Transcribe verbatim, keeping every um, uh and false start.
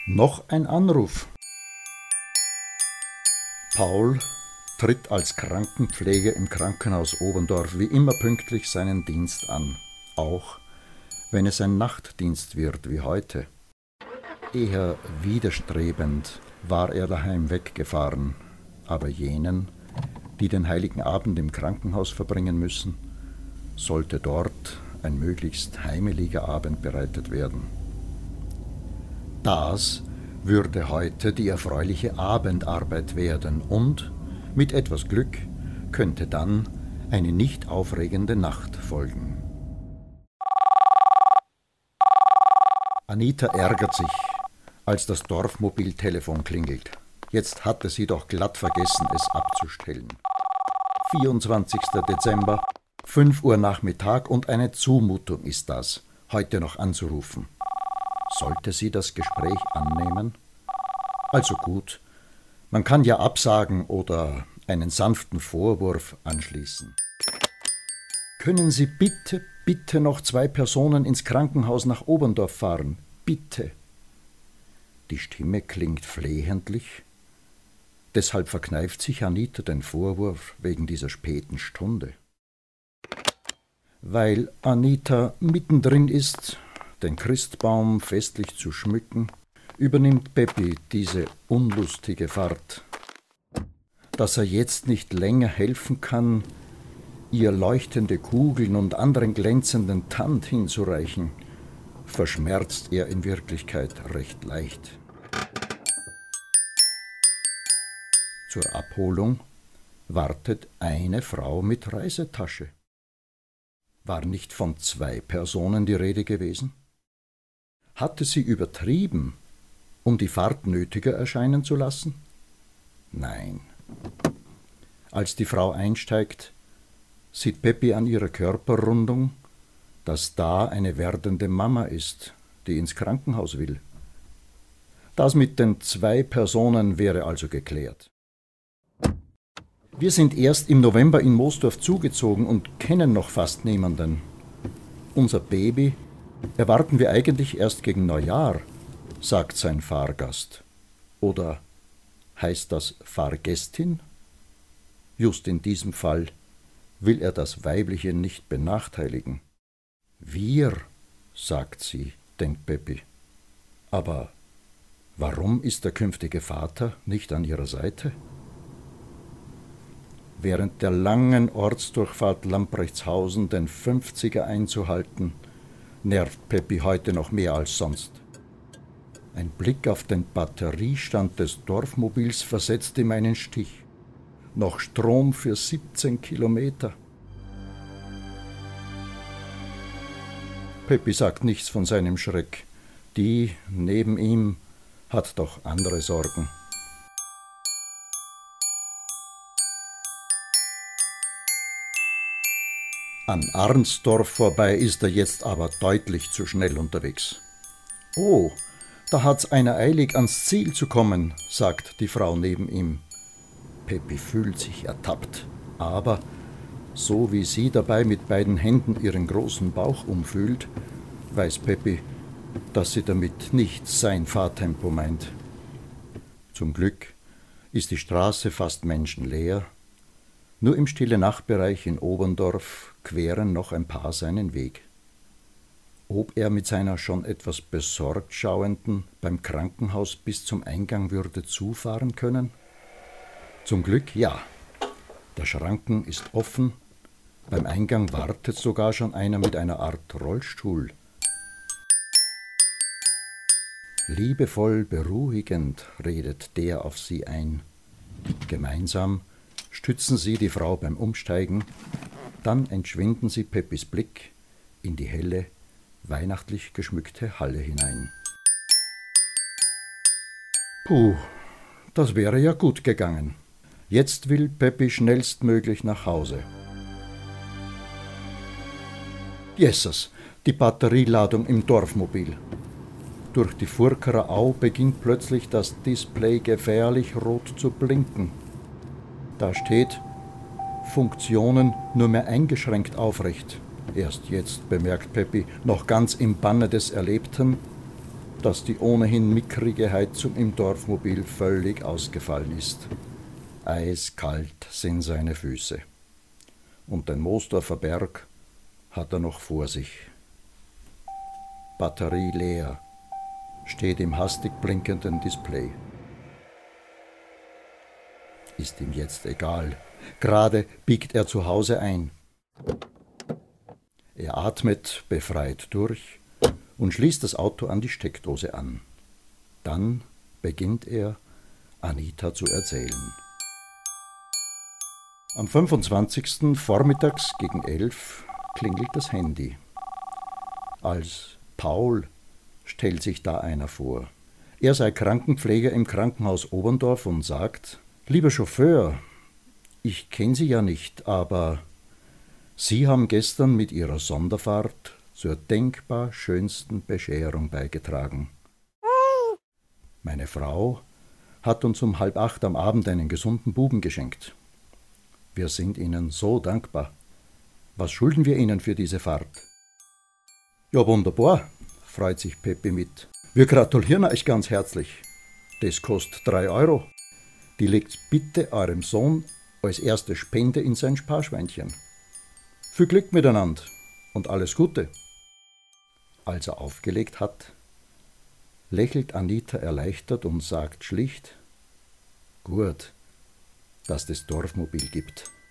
Noch ein Anruf. Paul tritt als Krankenpfleger im Krankenhaus Oberndorf wie immer pünktlich seinen Dienst an, auch wenn es ein Nachtdienst wird wie heute. Eher widerstrebend war er daheim weggefahren, aber jenen, die den heiligen Abend im Krankenhaus verbringen müssen, sollte dort ein möglichst heimeliger Abend bereitet werden. Das würde heute die erfreuliche Abendarbeit werden und, mit etwas Glück, könnte dann eine nicht aufregende Nacht folgen. Anita ärgert sich, als das Dorfmobiltelefon klingelt. Jetzt hatte sie doch glatt vergessen, es abzustellen. vierundzwanzigster Dezember, fünf Uhr Nachmittag und eine Zumutung ist das, heute noch anzurufen. Sollte sie das Gespräch annehmen? Also gut, man kann ja absagen oder einen sanften Vorwurf anschließen. Können Sie bitte, bitte noch zwei Personen ins Krankenhaus nach Oberndorf fahren? Bitte. Die Stimme klingt flehentlich. Deshalb verkneift sich Anita den Vorwurf wegen dieser späten Stunde. Weil Anita mittendrin ist, den Christbaum festlich zu schmücken, übernimmt Peppi diese unlustige Fahrt. Dass er jetzt nicht länger helfen kann, ihr leuchtende Kugeln und anderen glänzenden Tand hinzureichen, verschmerzt er in Wirklichkeit recht leicht. Zur Abholung wartet eine Frau mit Reisetasche. War nicht von zwei Personen die Rede gewesen? Hatte sie übertrieben, um die Fahrt nötiger erscheinen zu lassen? Nein. Als die Frau einsteigt, sieht Peppi an ihrer Körperrundung, dass da eine werdende Mama ist, die ins Krankenhaus will. Das mit den zwei Personen wäre also geklärt. Wir sind erst im November in Moosdorf zugezogen und kennen noch fast niemanden. Unser Baby erwarten wir eigentlich erst gegen Neujahr, sagt sein Fahrgast. Oder heißt das Fahrgästin? Just in diesem Fall will er das Weibliche nicht benachteiligen. Wir, sagt sie, denkt Peppi. Aber warum ist der künftige Vater nicht an ihrer Seite? Während der langen Ortsdurchfahrt Lamprechtshausen den fünfziger einzuhalten, nervt Peppi heute noch mehr als sonst. Ein Blick auf den Batteriestand des Dorfmobils versetzt ihm einen Stich. Noch Strom für siebzehn Kilometer. Peppi sagt nichts von seinem Schreck. Die neben ihm hat doch andere Sorgen. An Arnsdorf vorbei ist er jetzt aber deutlich zu schnell unterwegs. »Oh, da hat's einer eilig, ans Ziel zu kommen«, sagt die Frau neben ihm. Peppi fühlt sich ertappt, aber so wie sie dabei mit beiden Händen ihren großen Bauch umfühlt, weiß Peppi, dass sie damit nicht sein Fahrtempo meint. Zum Glück ist die Straße fast menschenleer. Nur im Stille-Nacht-Bereich in Oberndorf queren noch ein paar seinen Weg. Ob er mit seiner schon etwas besorgt Schauenden beim Krankenhaus bis zum Eingang würde zufahren können? Zum Glück ja. Der Schranken ist offen, beim Eingang wartet sogar schon einer mit einer Art Rollstuhl. Liebevoll beruhigend redet der auf sie ein. Gemeinsam stützen sie die Frau beim Umsteigen, dann entschwinden sie Peppis Blick in die helle, weihnachtlich geschmückte Halle hinein. Puh, das wäre ja gut gegangen. Jetzt will Peppi schnellstmöglich nach Hause. Jesses, die Batterieladung im Dorfmobil. Durch die Furkerer Au beginnt plötzlich das Display gefährlich rot zu blinken. Da steht, Funktionen nur mehr eingeschränkt aufrecht. Erst jetzt bemerkt Peppi, noch ganz im Banne des Erlebten, dass die ohnehin mickrige Heizung im Dorfmobil völlig ausgefallen ist. Eiskalt sind seine Füße. Und den Moosdorfer Berg hat er noch vor sich. Batterie leer, steht im hastig blinkenden Display. Ist ihm jetzt egal. Gerade biegt er zu Hause ein. Er atmet befreit durch und schließt das Auto an die Steckdose an. Dann beginnt er, Anita zu erzählen. Am fünfundzwanzigsten vormittags gegen elf klingelt das Handy. Als Paul stellt sich da einer vor. Er sei Krankenpfleger im Krankenhaus Oberndorf und sagt: Lieber Chauffeur, ich kenne Sie ja nicht, aber Sie haben gestern mit Ihrer Sonderfahrt zur denkbar schönsten Bescherung beigetragen. Meine Frau hat uns um halb acht am Abend einen gesunden Buben geschenkt. Wir sind Ihnen so dankbar. Was schulden wir Ihnen für diese Fahrt? Ja, wunderbar, freut sich Peppi mit. Wir gratulieren euch ganz herzlich. Das kostet drei Euro. Die legt bitte eurem Sohn als erste Spende in sein Sparschweinchen. Viel Glück miteinander und alles Gute. Als er aufgelegt hat, lächelt Anita erleichtert und sagt schlicht: Gut, dass das Dorfmobil gibt.